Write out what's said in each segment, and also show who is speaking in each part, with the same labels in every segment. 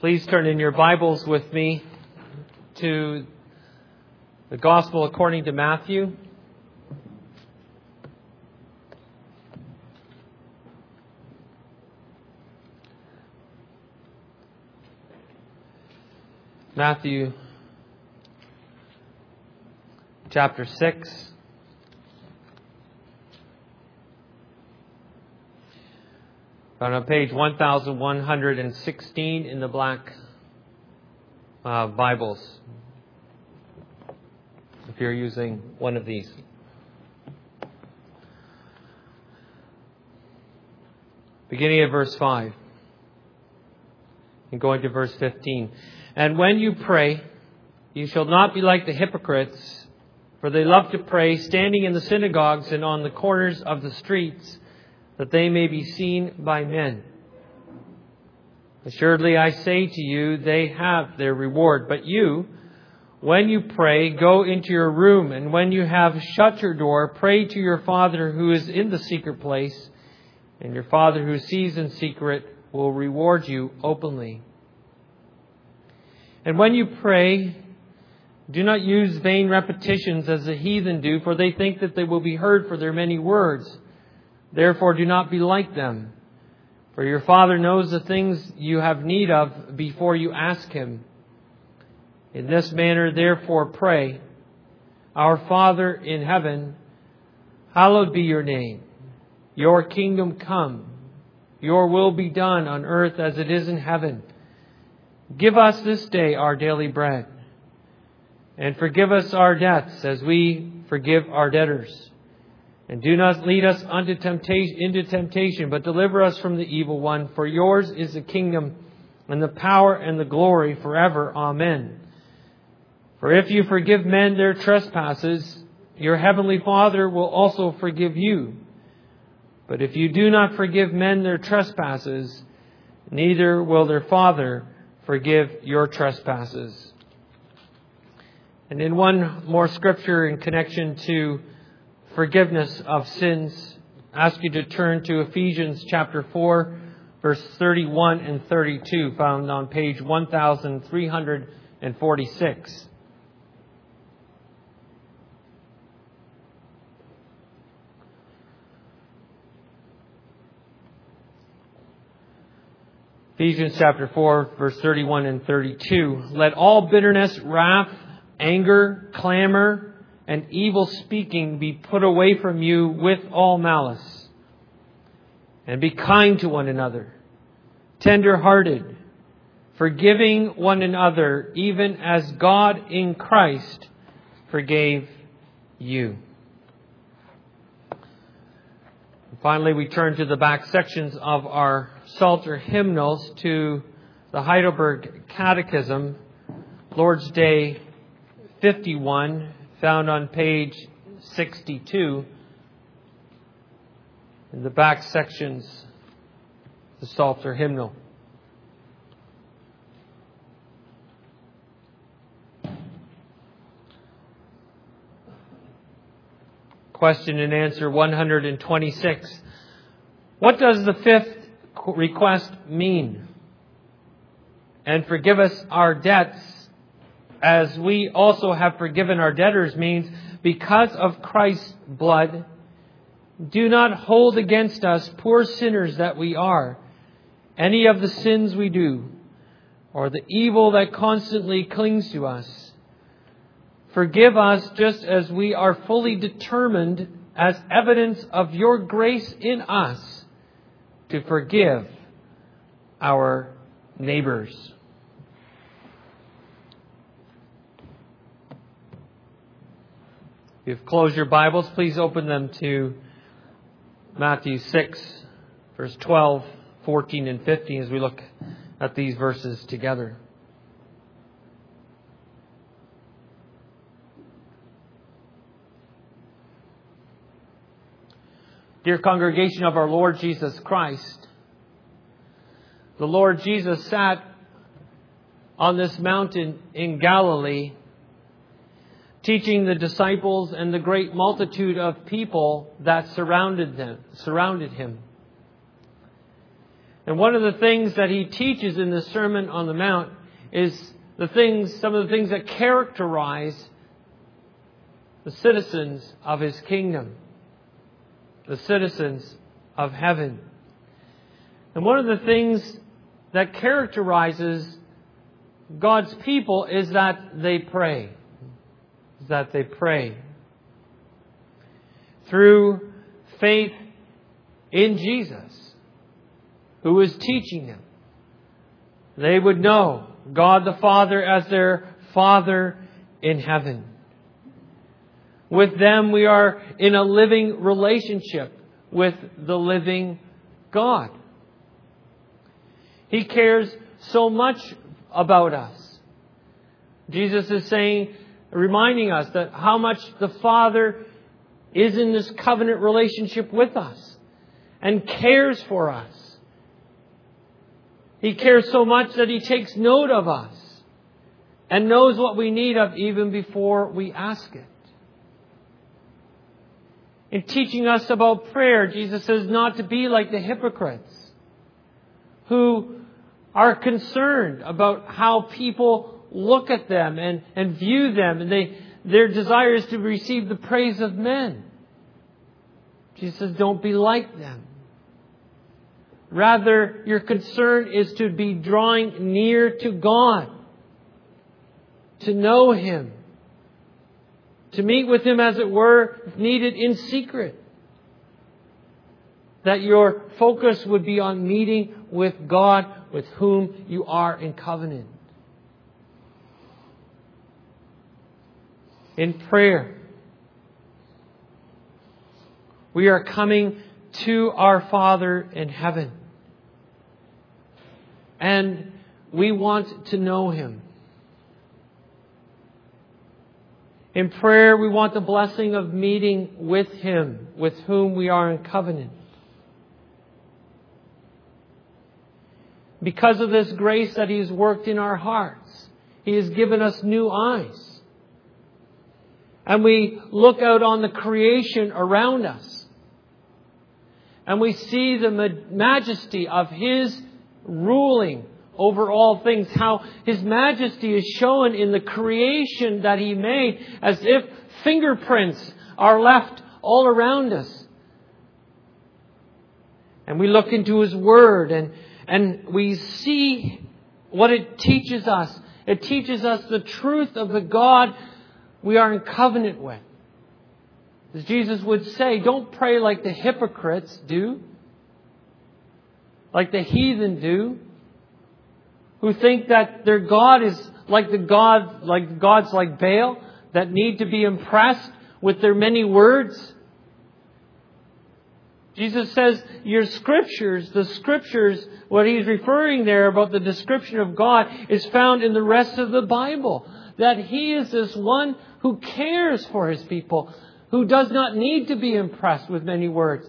Speaker 1: Please turn in your Bibles with me to the Gospel according to Matthew. Matthew chapter 6. On page 1116 in the black Bibles, if you're using one of these. Beginning at verse 5 and going to verse 15. And when you pray, you shall not be like the hypocrites, for they love to pray, standing in the synagogues and on the corners of the streets, that they may be seen by men. Assuredly, I say to you, they have their reward. But you, when you pray, go into your room, and when you have shut your door, pray to your Father who is in the secret place, and your Father who sees in secret will reward you openly. And when you pray, do not use vain repetitions as the heathen do, for they think that they will be heard for their many words. Therefore, do not be like them, for your Father knows the things you have need of before you ask Him. In this manner, therefore, pray, Our Father in heaven, hallowed be your name. Your kingdom come. Your will be done on earth as it is in heaven. Give us this day our daily bread, and forgive us our debts as we forgive our debtors. And do not lead us into temptation, but deliver us from the evil one. For yours is the kingdom and the power and the glory forever. Amen. For if you forgive men their trespasses, your heavenly Father will also forgive you. But if you do not forgive men their trespasses, neither will their Father forgive your trespasses. And in one more scripture in connection to forgiveness of sins, I ask you to turn to Ephesians chapter 4, verse 31 and 32, found on page 1346. Ephesians chapter 4, verse 31 and 32. Let all bitterness, wrath, anger, clamor, and evil speaking be put away from you with all malice. And be kind to one another, tender-hearted, forgiving one another, even as God in Christ forgave you. And finally, we turn to the back sections of our Psalter hymnals, to the Heidelberg Catechism, Lord's Day 51, found on page 62 in the back sections of the Psalter hymnal. Question and answer 126. What does the fifth request mean? And forgive us our debts as we also have forgiven our debtors means, because of Christ's blood, do not hold against us, poor sinners that we are, any of the sins we do, or the evil that constantly clings to us. Forgive us just as we are fully determined, as evidence of your grace in us, to forgive our neighbors. If you've closed your Bibles, please open them to Matthew 6, verse 12, 14, and 15 as we look at these verses together. Dear congregation of our Lord Jesus Christ, the Lord Jesus sat on this mountain in Galilee, teaching the disciples and the great multitude of people that surrounded him. And one of the things that He teaches in the Sermon on the Mount is some of the things that characterize the citizens of His kingdom, the citizens of heaven. And one of the things that characterizes God's people is that they pray. Through faith in Jesus, who is teaching them. They would know God the Father as their Father in heaven. With them we are in a living relationship with the living God. He cares so much about us. Jesus is reminding us that how much the Father is in this covenant relationship with us and cares for us. He cares so much that He takes note of us and knows what we need of even before we ask it. In teaching us about prayer, Jesus says not to be like the hypocrites who are concerned about how people look at them and view them, and their desire is to receive the praise of men. Jesus says, don't be like them. Rather, your concern is to be drawing near to God, to know Him, to meet with Him, as it were, if needed, in secret. That your focus would be on meeting with God, with whom you are in covenant. In prayer, we are coming to our Father in heaven. And we want to know Him. In prayer, we want the blessing of meeting with Him, with whom we are in covenant. Because of this grace that He has worked in our hearts, He has given us new eyes. And we look out on the creation around us. And we see the majesty of His ruling over all things. How His majesty is shown in the creation that He made, as if fingerprints are left all around us. And we look into His Word and we see what it teaches us. It teaches us the truth of the God we are in covenant with. As Jesus would say, don't pray like the hypocrites do, like the heathen do, who think that their God is like gods like Baal, that need to be impressed with their many words. Jesus says your scriptures, the scriptures, what He's referring there about the description of God is found in the rest of the Bible. That He is this one who cares for His people, who does not need to be impressed with many words.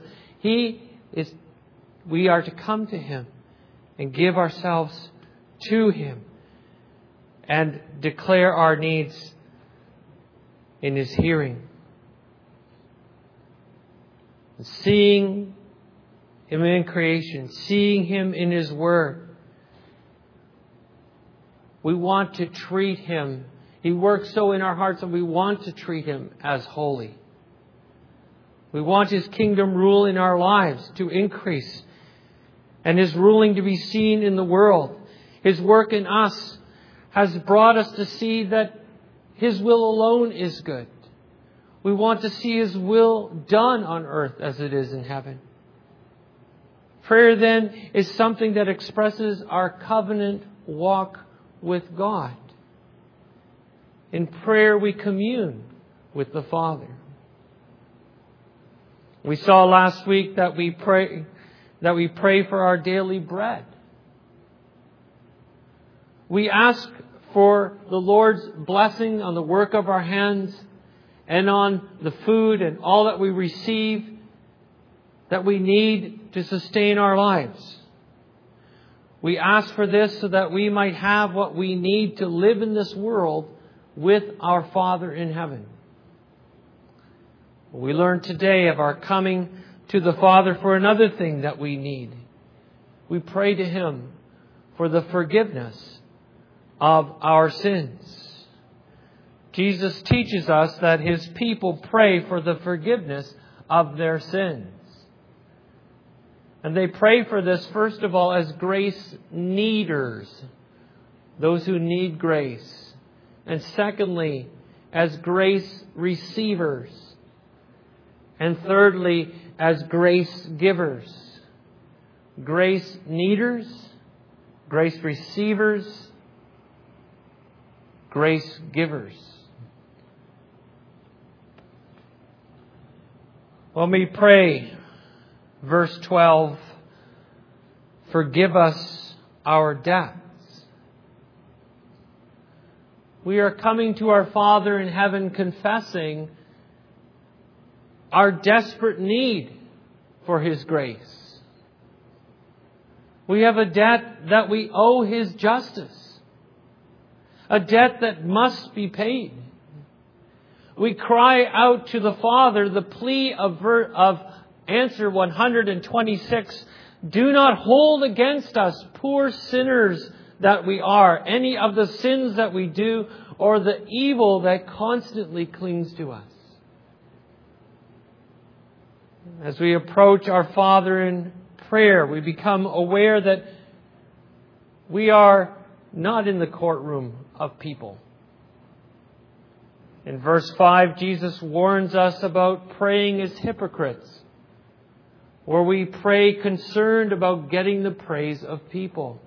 Speaker 1: We are to come to Him and give ourselves to Him and declare our needs in His hearing. Seeing Him in creation, seeing Him in His Word. We want to treat Him. He works so in our hearts that we want to treat Him as holy. We want His kingdom rule in our lives to increase and His ruling to be seen in the world. His work in us has brought us to see that His will alone is good. We want to see His will done on earth as it is in heaven. Prayer then is something that expresses our covenant walk with God. In prayer we commune with the Father. We saw last week that we pray for our daily bread. We ask for the Lord's blessing on the work of our hands and on the food and all that we receive that we need to sustain our lives. We ask for this so that we might have what we need to live in this world with our Father in heaven. We learn today of our coming to the Father for another thing that we need. we pray to Him for the forgiveness of our sins. Jesus teaches us that His people pray for the forgiveness of their sins. And they pray for this, first of all, as grace needers, those who need grace. And secondly, as grace receivers. And thirdly, as grace givers. Grace needers, grace receivers, grace givers. When we pray, verse 12, forgive us our debts. We are coming to our Father in heaven confessing our desperate need for His grace. We have a debt that we owe His justice. A debt that must be paid. We cry out to the Father the plea of answer 126. Do not hold against us, poor sinners that we are, any of the sins that we do or the evil that constantly clings to us. As we approach our Father in prayer, we become aware that we are not in the courtroom of people. In verse 5, Jesus warns us about praying as hypocrites, where we pray concerned about getting the praise of people.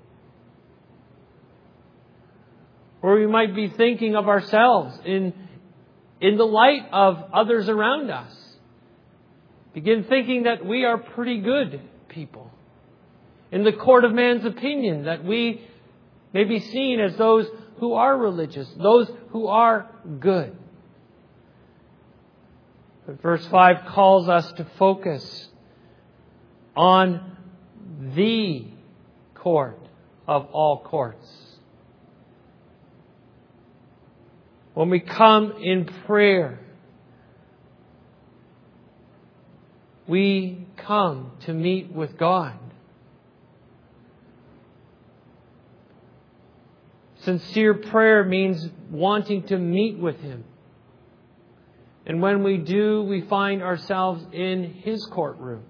Speaker 1: Or we might be thinking of ourselves in the light of others around us. Begin thinking that we are pretty good people. In the court of man's opinion, that we may be seen as those who are religious, those who are good. But verse 5 calls us to focus on the court of all courts. When we come in prayer, we come to meet with God. Sincere prayer means wanting to meet with Him. And when we do, we find ourselves in His courtroom.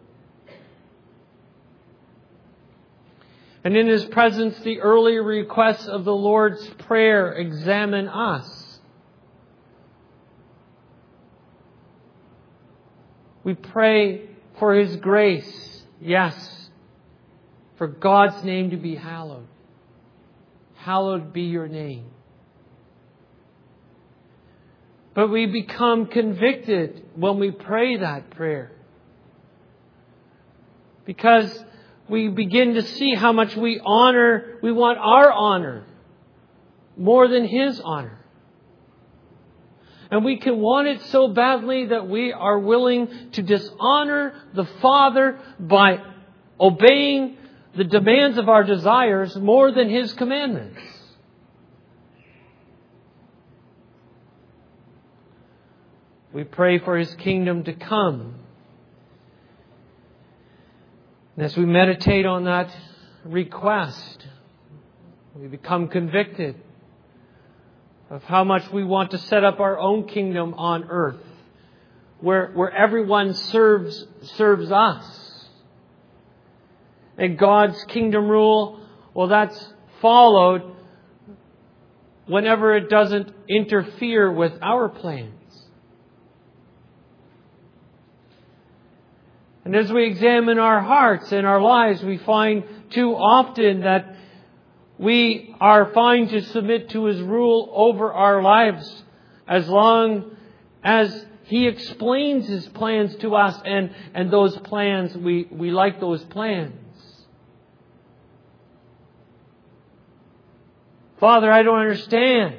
Speaker 1: And in His presence, the earlier requests of the Lord's Prayer examine us. We pray for His grace, yes, for God's name to be hallowed. Hallowed be your name. But we become convicted when we pray that prayer. Because we begin to see how much we want our honor more than His honor. And we can want it so badly that we are willing to dishonor the Father by obeying the demands of our desires more than His commandments. We pray for His kingdom to come. And as we meditate on that request, we become convicted of how much we want to set up our own kingdom on earth, where everyone serves us. And God's kingdom rule, well, that's followed whenever it doesn't interfere with our plans. And as we examine our hearts and our lives, we find too often that we are fine to submit to His rule over our lives as long as He explains His plans to us and those plans, we like those plans. Father, I don't understand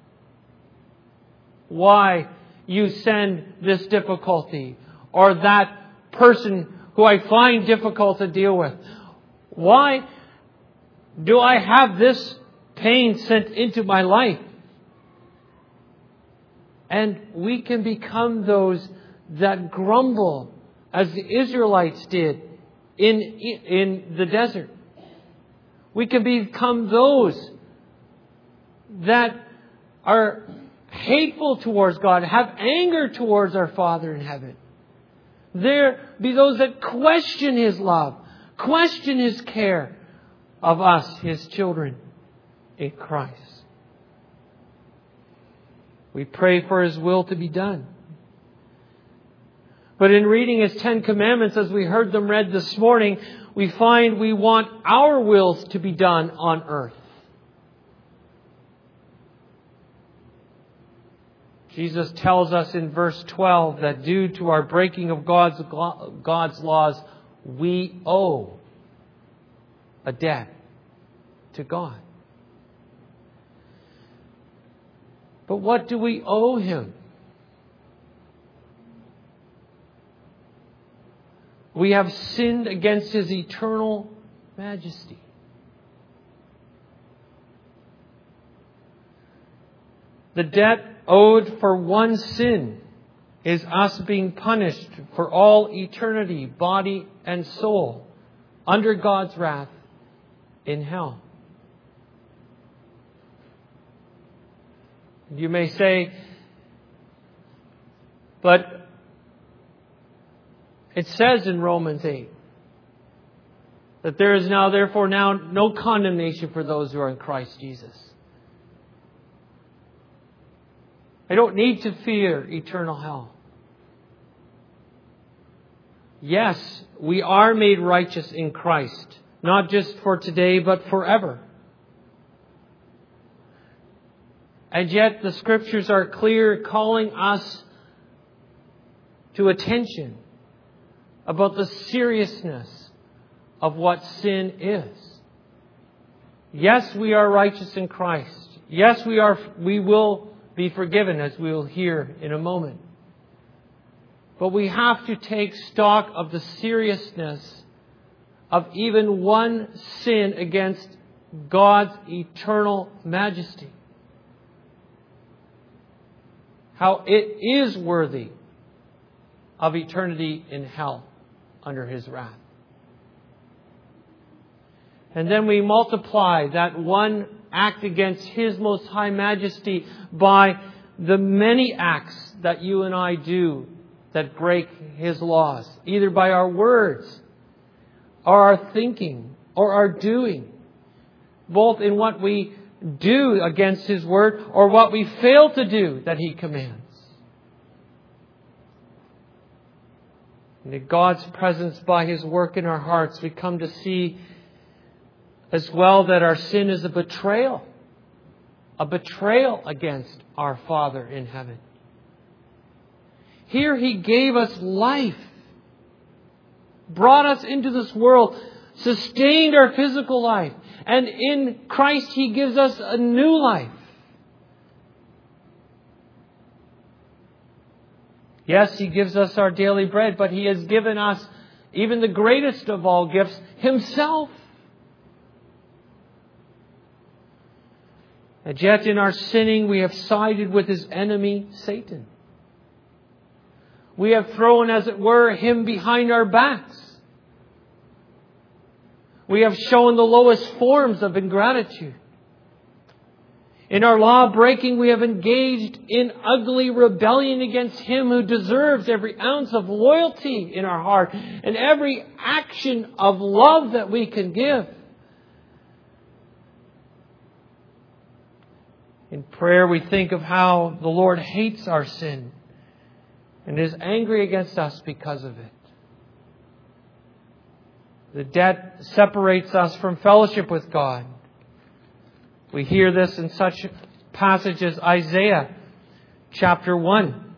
Speaker 1: why you send this difficulty or that person who I find difficult to deal with. Why do I have this pain sent into my life? And we can become those that grumble as the Israelites did in the desert. We can become those that are hateful towards God, have anger towards our Father in heaven. There be those that question His love, question His care of us, His children in Christ. We pray for His will to be done. But in reading His 10 Commandments, as we heard them read this morning, we find we want our wills to be done on earth. Jesus tells us in verse 12 that due to our breaking of God's laws, we owe a debt to God. But what do we owe Him? We have sinned against His eternal majesty. The debt owed for one sin is us being punished for all eternity, body and soul, under God's wrath in hell. You may say, but it says in Romans 8 that there is now, therefore, now no condemnation for those who are in Christ Jesus. I don't need to fear eternal hell. Yes, we are made righteous in Christ, not just for today, but forever. And yet the Scriptures are clear, calling us to attention about the seriousness of what sin is. Yes, we are righteous in Christ. Yes, we will be forgiven, as we will hear in a moment. But we have to take stock of the seriousness of even one sin against God's eternal majesty. How it is worthy of eternity in hell under His wrath. And then we multiply that one act against His most high majesty by the many acts that you and I do that break His laws, either by our words or our thinking or our doing, both in what we do against His word or what we fail to do that He commands. And in God's presence by His work in our hearts, we come to see as well that our sin is a betrayal against our Father in heaven. Here He gave us life, brought us into this world, sustained our physical life, and in Christ He gives us a new life. Yes, He gives us our daily bread, but He has given us even the greatest of all gifts, Himself. And yet in our sinning, we have sided with His enemy, Satan. We have thrown, as it were, Him behind our backs. We have shown the lowest forms of ingratitude. In our law breaking, we have engaged in ugly rebellion against Him who deserves every ounce of loyalty in our heart and every action of love that we can give. In prayer, we think of how the Lord hates our sin and is angry against us because of it. The debt separates us from fellowship with God. We hear this in such passages as Isaiah chapter 1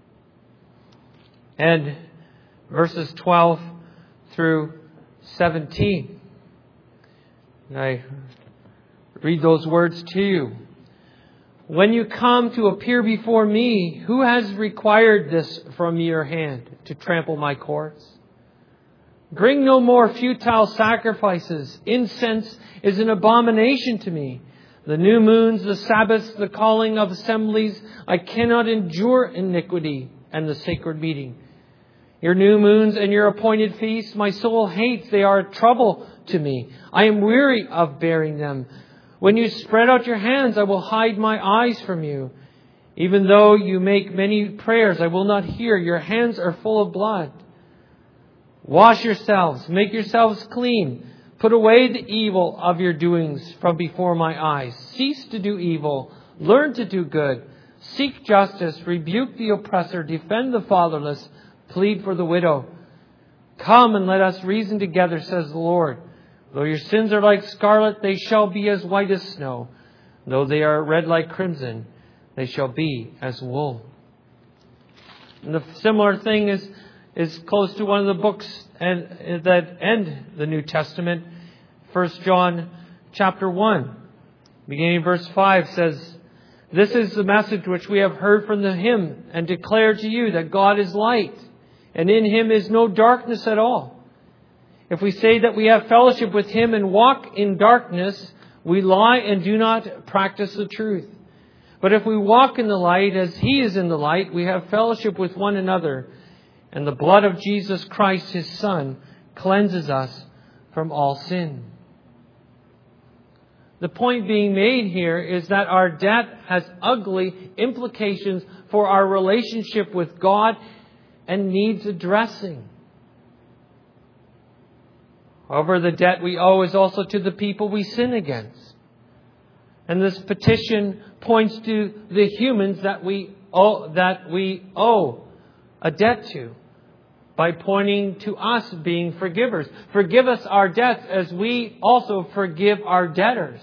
Speaker 1: and verses 12 through 17. And I read those words to you. When you come to appear before me, who has required this from your hand to trample my courts? Bring no more futile sacrifices. Incense is an abomination to me. The new moons, the Sabbaths, the calling of assemblies, I cannot endure iniquity and the sacred meeting. Your new moons and your appointed feasts my soul hates. They are a trouble to me. I am weary of bearing them. When you spread out your hands, I will hide my eyes from you. Even though you make many prayers, I will not hear. Your hands are full of blood. Wash yourselves, make yourselves clean. Put away the evil of your doings from before my eyes. Cease to do evil. Learn to do good. Seek justice. Rebuke the oppressor. Defend the fatherless. Plead for the widow. Come and let us reason together, says the Lord. Though your sins are like scarlet, they shall be as white as snow. Though they are red like crimson, they shall be as wool. And the similar thing is close to one of the books that end the New Testament. 1 John chapter 1, beginning verse 5 says, "This is the message which we have heard from the hymn and declare to you, that God is light, and in Him is no darkness at all. If we say that we have fellowship with Him and walk in darkness, we lie and do not practice the truth. But if we walk in the light as He is in the light, we have fellowship with one another, and the blood of Jesus Christ, His Son, cleanses us from all sin." The point being made here is that our debt has ugly implications for our relationship with God and needs addressing. However, the debt we owe is also to the people we sin against. And this petition points to the humans that we owe a debt to, by pointing to us being forgivers. Forgive us our debts as we also forgive our debtors.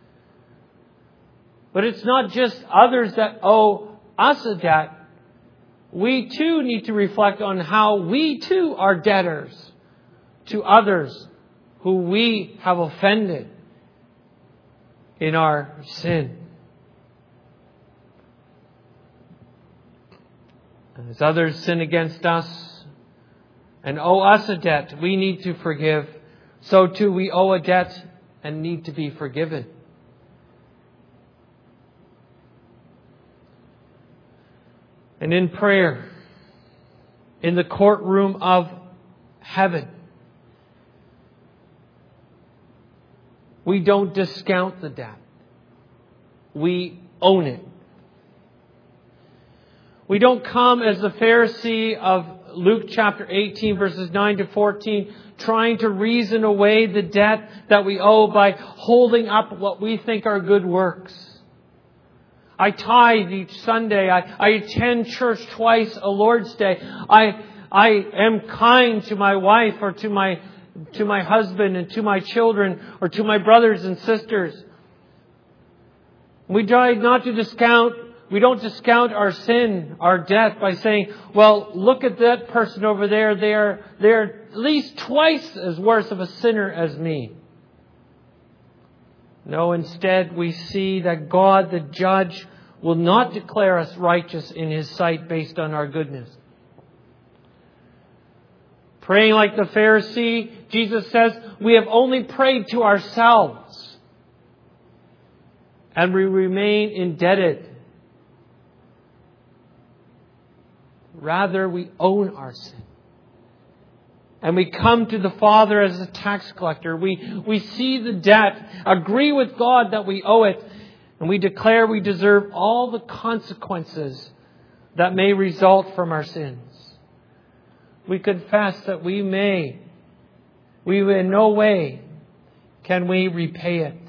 Speaker 1: But it's not just others that owe us a debt. We too need to reflect on how we too are debtors to others who we have offended in our sin. As others sin against us and owe us a debt we need to forgive, so too we owe a debt and need to be forgiven. And in prayer, in the courtroom of heaven, we don't discount the debt. We own it. We don't come as the Pharisee of Luke chapter 18 verses 9 to 14, trying to reason away the debt that we owe by holding up what we think are good works. I tithe each Sunday. I attend church twice a Lord's Day. I am kind to my wife or to my husband and to my children or to my brothers and sisters. We try not to discount. We don't discount our sin, our debt, by saying, well, look at that person over there. They're at least twice as worse of a sinner as me. No, instead we see that God, the judge, will not declare us righteous in His sight based on our goodness. Praying like the Pharisee, Jesus says, we have only prayed to ourselves. And we remain indebted. Rather, we own our sin. And we come to the Father as a tax collector. We see the debt, agree with God that we owe it, and we declare we deserve all the consequences that may result from our sins. We confess that we in no way can we repay it.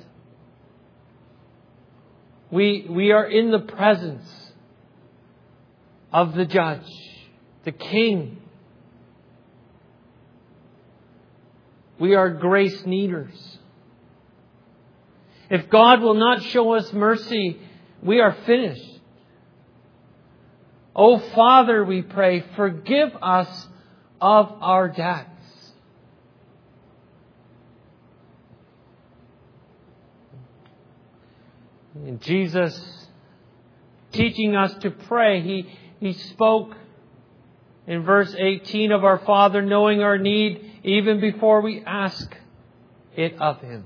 Speaker 1: We are in the presence of the judge, the King. We are grace needers. If God will not show us mercy, we are finished. Oh Father, we pray, forgive us of our debts. And Jesus, teaching us to pray, He spoke in verse 18 of our Father, knowing our need even before we ask it of Him.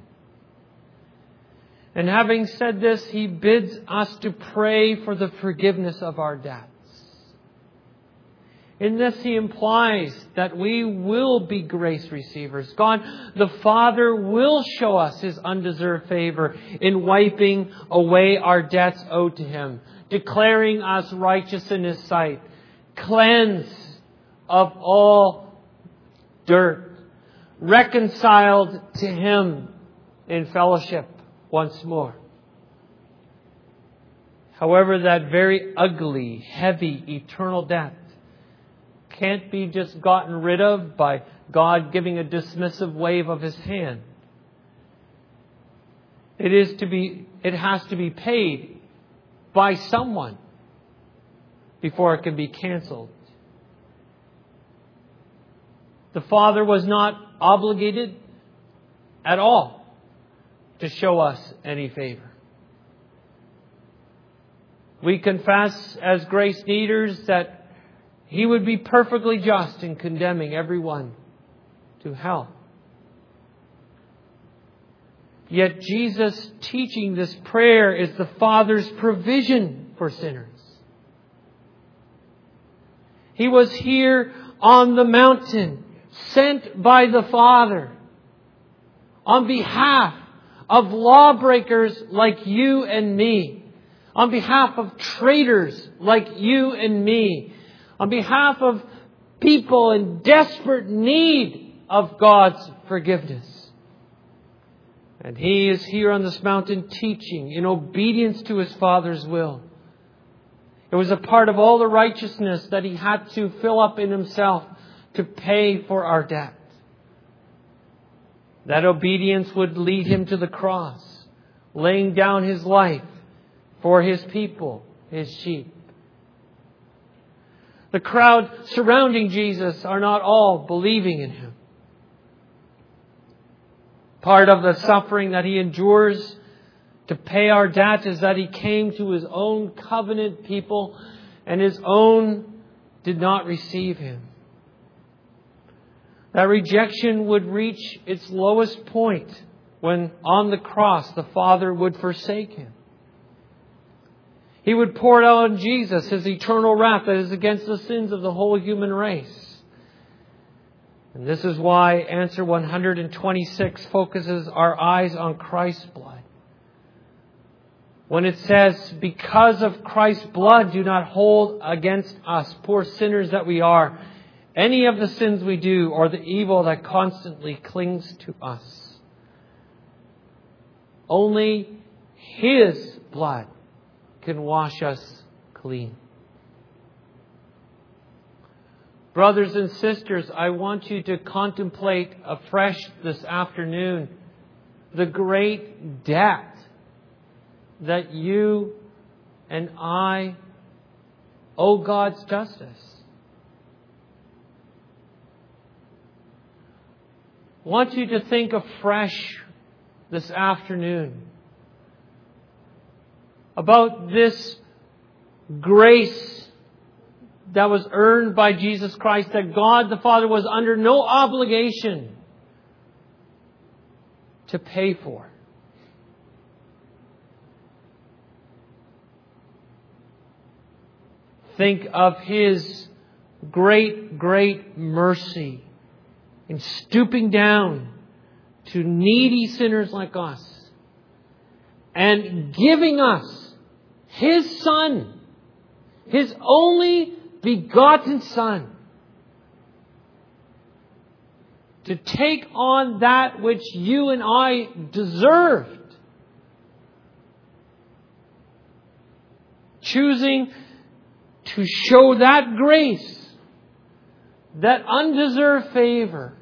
Speaker 1: And having said this, He bids us to pray for the forgiveness of our debts. In this He implies that we will be grace receivers. God the Father will show us His undeserved favor in wiping away our debts owed to Him, declaring us righteous in His sight, cleansed of all dirt, reconciled to Him in fellowship once more. However, that very ugly, heavy, eternal debt can't be just gotten rid of by God giving a dismissive wave of His hand. It has to be paid by someone before it can be canceled. The Father was not obligated at all to show us any favor. We confess as grace needers that He would be perfectly just in condemning everyone to hell. Yet Jesus teaching this prayer is the Father's provision for sinners. He was here on the mountain, sent by the Father, on behalf of lawbreakers like you and me, on behalf of traitors like you and me, on behalf of people in desperate need of God's forgiveness. And He is here on this mountain teaching in obedience to His Father's will. It was a part of all the righteousness that He had to fill up in Himself to pay for our debt. That obedience would lead Him to the cross, laying down His life for His people, His sheep. The crowd surrounding Jesus are not all believing in Him. Part of the suffering that He endures to pay our debt is that He came to His own covenant people and His own did not receive Him. That rejection would reach its lowest point when on the cross the Father would forsake Him. He would pour out on Jesus His eternal wrath that is against the sins of the whole human race. And this is why answer 126 focuses our eyes on Christ's blood. When it says, because of Christ's blood, do not hold against us, poor sinners that we are, any of the sins we do or the evil that constantly clings to us. Only His blood can wash us clean. Brothers and sisters, I want you to contemplate afresh this afternoon the great debt that you and I owe God's justice. I want you to think afresh this afternoon about this grace that was earned by Jesus Christ, that God the Father was under no obligation to pay for. Think of His great, great mercy in stooping down to needy sinners like us and giving us His Son, His only begotten Son, to take on that which you and I deserved, choosing to show that grace, that undeserved favor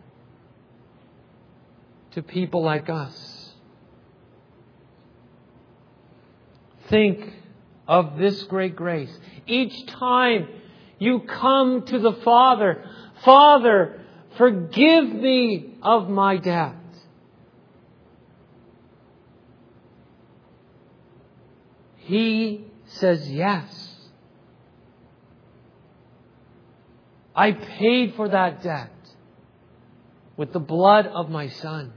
Speaker 1: to people like us. Think of this great grace. Each time you come to the Father, Father, forgive me of my debt. He says yes. I paid for that debt with the blood of my Son.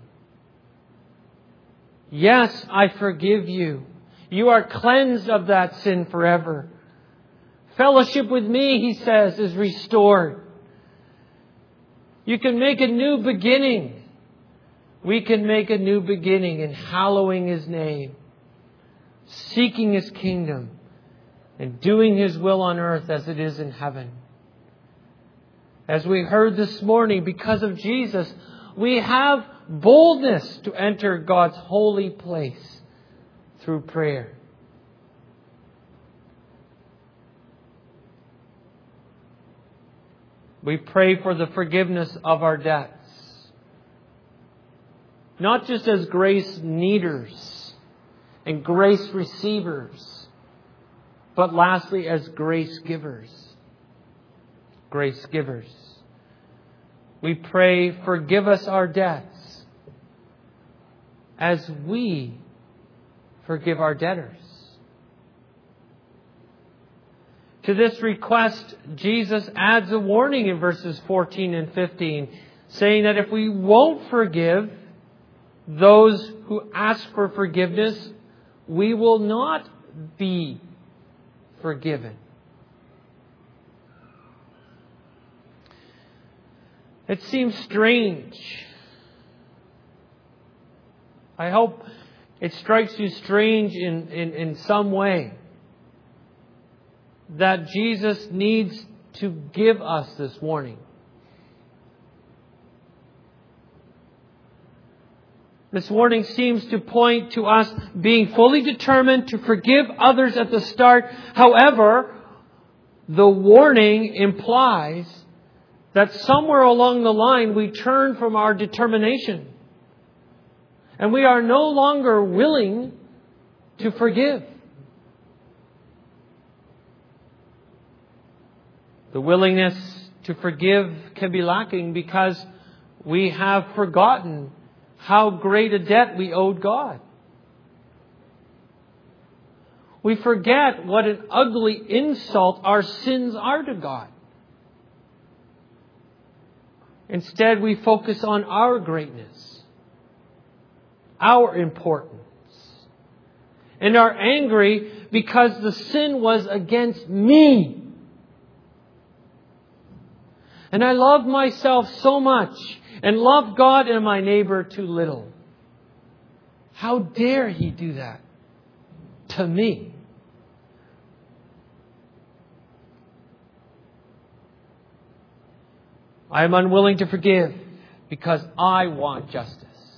Speaker 1: Yes, I forgive you. You are cleansed of that sin forever. Fellowship with me, He says, is restored. You can make a new beginning. We can make a new beginning in hallowing His name, seeking His kingdom, and doing His will on earth as it is in heaven. As we heard this morning, because of Jesus, we have boldness to enter God's holy place through prayer. We pray for the forgiveness of our debts. Not just as grace needers and grace receivers, but lastly as grace givers. Grace givers. We pray, forgive us our debts as we forgive our debtors. To this request, Jesus adds a warning in verses 14 and 15, saying that if we won't forgive those who ask for forgiveness, we will not be forgiven. It seems strange. I hope it strikes you strange in some way that Jesus needs to give us this warning. This warning seems to point to us being fully determined to forgive others at the start. However, the warning implies that somewhere along the line we turn from our determination. And we are no longer willing to forgive. The willingness to forgive can be lacking because we have forgotten how great a debt we owed God. We forget what an ugly insult our sins are to God. Instead, we focus on our greatness, our importance, and are angry because the sin was against me. And I love myself so much and love God and my neighbor too little. How dare He do that to me? I am unwilling to forgive because I want justice.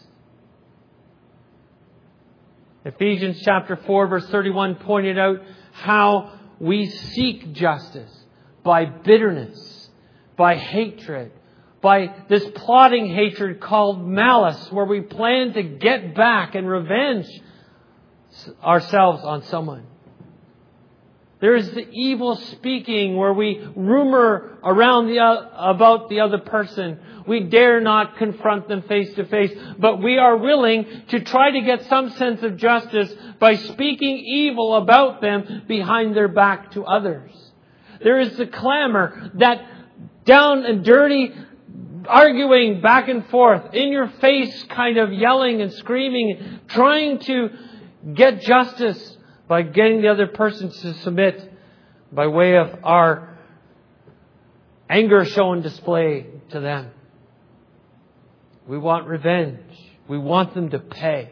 Speaker 1: Ephesians chapter 4 verse 31 pointed out how we seek justice by bitterness, by hatred, by this plotting hatred called malice, where we plan to get back and revenge ourselves on someone. There is the evil speaking where we rumor around about the other person. We dare not confront them face to face, but we are willing to try to get some sense of justice by speaking evil about them behind their back to others. There is the clamor, that down and dirty arguing back and forth, in your face kind of yelling and screaming, trying to get justice by getting the other person to submit by way of our anger show and display to them. We want revenge. We want them to pay.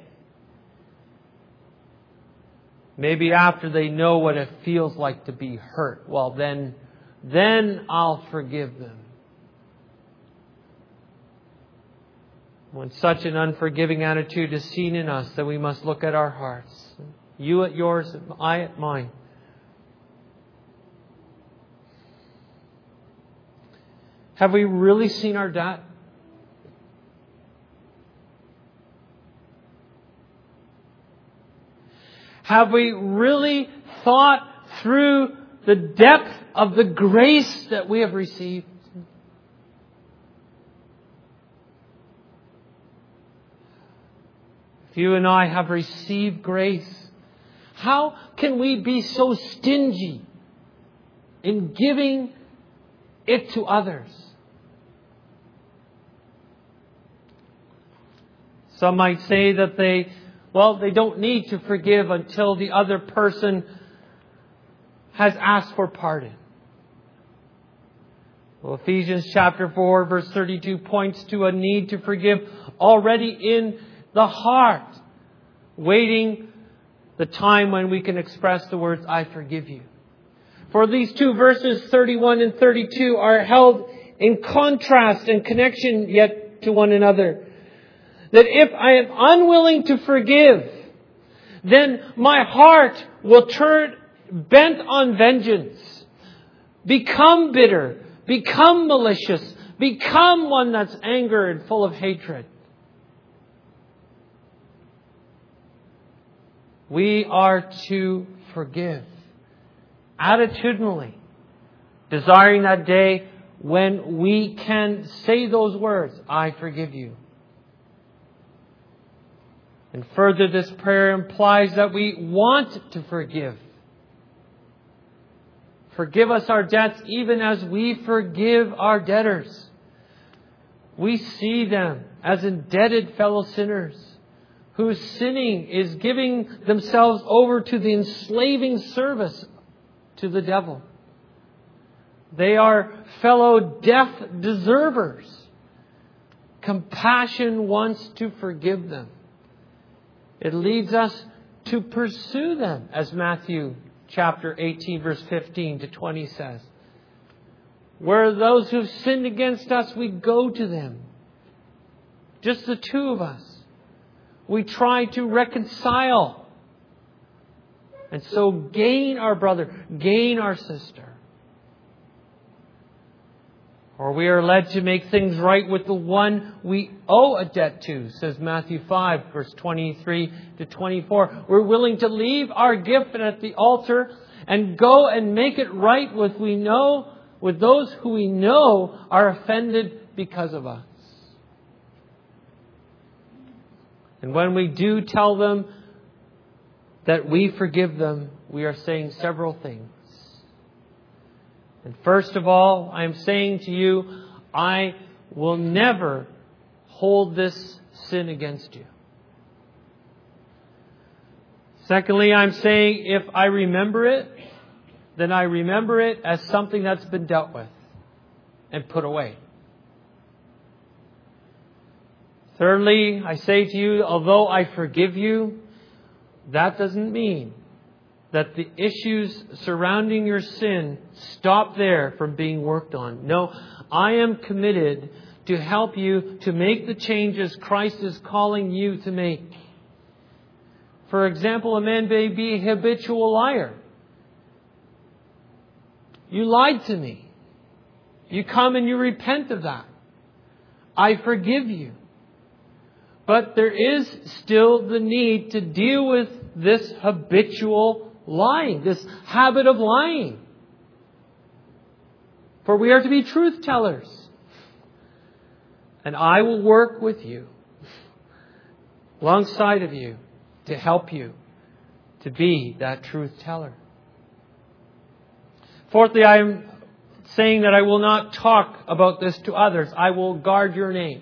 Speaker 1: Maybe after they know what it feels like to be hurt, well then I'll forgive them. When such an unforgiving attitude is seen in us, then we must look at our hearts. You at yours, I at mine. Have we really seen our debt? Have we really thought through the depth of the grace that we have received? If you and I have received grace, how can we be so stingy in giving it to others? Some might say that they don't need to forgive until the other person has asked for pardon. Well, Ephesians chapter 4, verse 32 points to a need to forgive already in the heart, waiting the time when we can express the words, I forgive you. For these two verses, 31 and 32, are held in contrast and connection yet to one another. That if I am unwilling to forgive, then my heart will turn bent on vengeance, become bitter, become malicious, become one that's angry and full of hatred. We are to forgive attitudinally, desiring that day when we can say those words, I forgive you. And further, this prayer implies that we want to forgive. Forgive us our debts even as we forgive our debtors. We see them as indebted fellow sinners whose sinning is giving themselves over to the enslaving service to the devil. They are fellow death deservers. Compassion wants to forgive them. It leads us to pursue them, as Matthew chapter 18, verse 15 to 20 says. Where those who've sinned against us, we go to them. Just the two of us. We try to reconcile. And so gain our brother, gain our sister. Or we are led to make things right with the one we owe a debt to, says Matthew 5, verse 23 to 24. We're willing to leave our gift at the altar and go and make it right with those who we know are offended because of us. And when we do tell them that we forgive them, we are saying several things. And first of all, I am saying to you, I will never hold this sin against you. Secondly, I'm saying if I remember it, then I remember it as something that's been dealt with and put away. Thirdly, I say to you, although I forgive you, that doesn't mean that the issues surrounding your sin stop there from being worked on. No, I am committed to help you to make the changes Christ is calling you to make. For example, a man may be a habitual liar. You lied to me. You come and you repent of that. I forgive you. But there is still the need to deal with this habitual lying, this habit of lying. For we are to be truth tellers. And I will work with you, alongside of you, to help you to be that truth teller. Fourthly, I am saying that I will not talk about this to others. I will guard your name.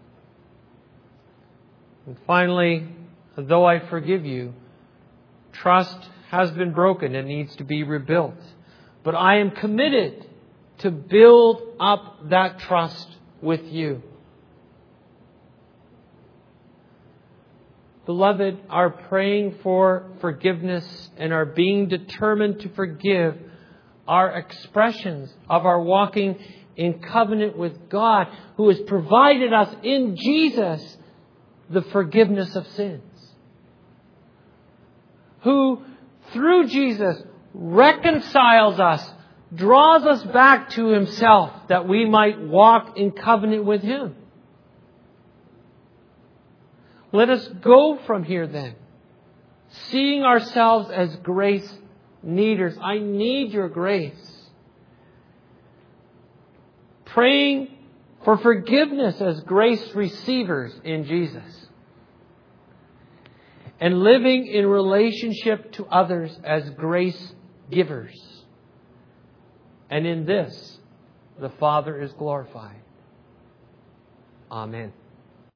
Speaker 1: And finally, though I forgive you, trust has been broken and needs to be rebuilt. But I am committed to build up that trust with you. Beloved, our praying for forgiveness and our being determined to forgive are expressions of our walking in covenant with God, who has provided us in Jesus the forgiveness of sins. Who, through Jesus, reconciles us, draws us back to Himself, that we might walk in covenant with Him. Let us go from here then, seeing ourselves as grace needers. I need your grace. Praying for forgiveness as grace receivers in Jesus. And living in relationship to others as grace givers. And in this, the Father is glorified. Amen.